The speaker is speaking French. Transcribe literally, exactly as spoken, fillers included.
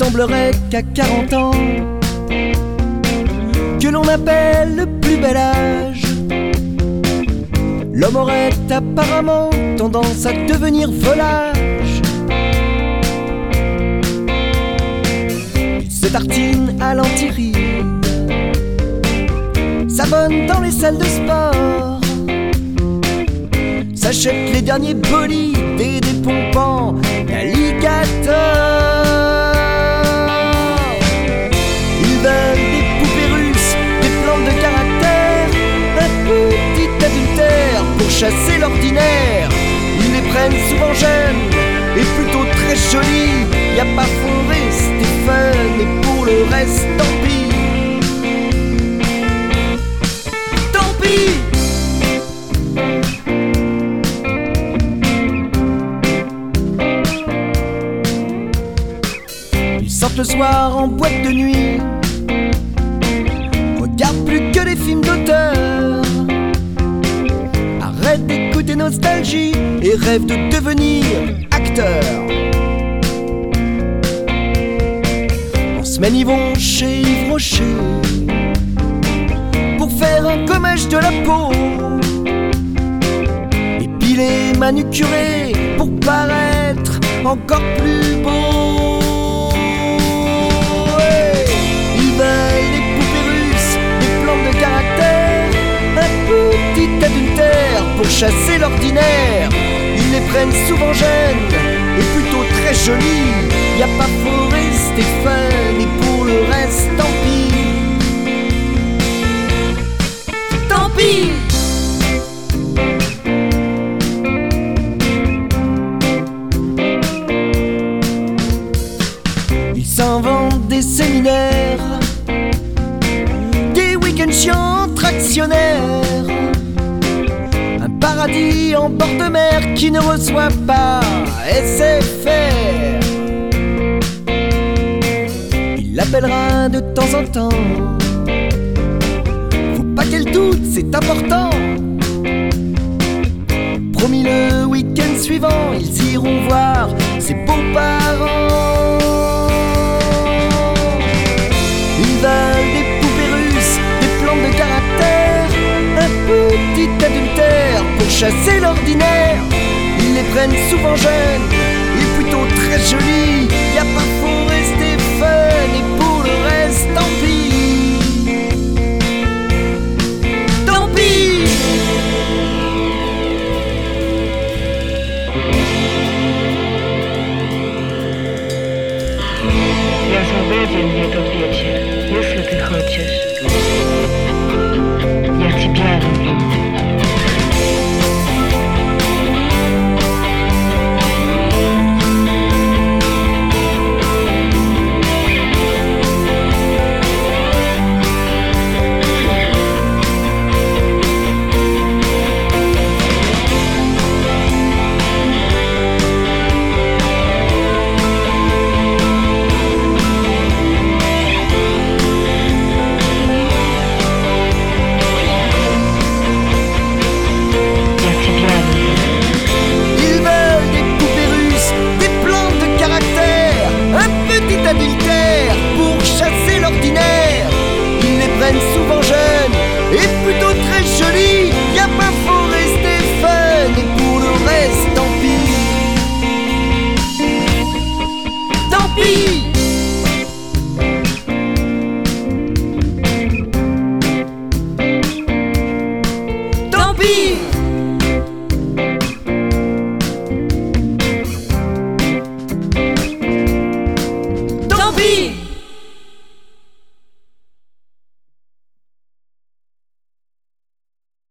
semblerait qu'à quarante ans, que l'on appelle le plus bel âge, l'homme aurait apparemment tendance à devenir volage. Il se tartine à l'antiride, s'abonne dans les salles de sport, s'achète les derniers bolides et des pompons d'alligator. Ils veulent des poupées russes, des plantes de caractère, un petit adultère pour chasser l'ordinaire. Ils les prennent souvent jeunes et plutôt très jolis. Y a pas Forêt, Stéphane, et pour le reste, tant pis. Tant pis. Ils sortent le soir en boîte de nuit, regardent plus que des films d'auteur, arrêtent d'écouter Nostalgie et rêvent de devenir acteurs. En semaine ils vont chez Yves Rocher pour faire un gommage de la peau, épilés, manucurés pour paraître encore plus beau. Ils veulent des poupées russes, des plantes de caractère, un petit adultère pour chasser l'ordinaire. Ils les prennent souvent jeunes et plutôt très jolis. Y a pas Forêt, Stéphane, et pour le reste, tant pis. Tant pis. Ils s'inventent des séminaires, des week-ends chiants tractionnaires, un paradis en bord de mer qui ne reçoit pas S F R. Il l'appellera de temps en temps, faut pas qu'elle doute, c'est important. Promis, le week-end suivant, ils iront voir ses beaux-parents. Ils veulent des poupées russes, des plantes de caractère, un petit adultère pour chasser l'ordinaire. Ils les prennent souvent jeunes et plutôt très jolis. Y a pas Forêt, Stéphane, et pour le reste, tant pis. Tant pis. Я свободен в этот вечер, если ты хочешь. Я тебя люблю.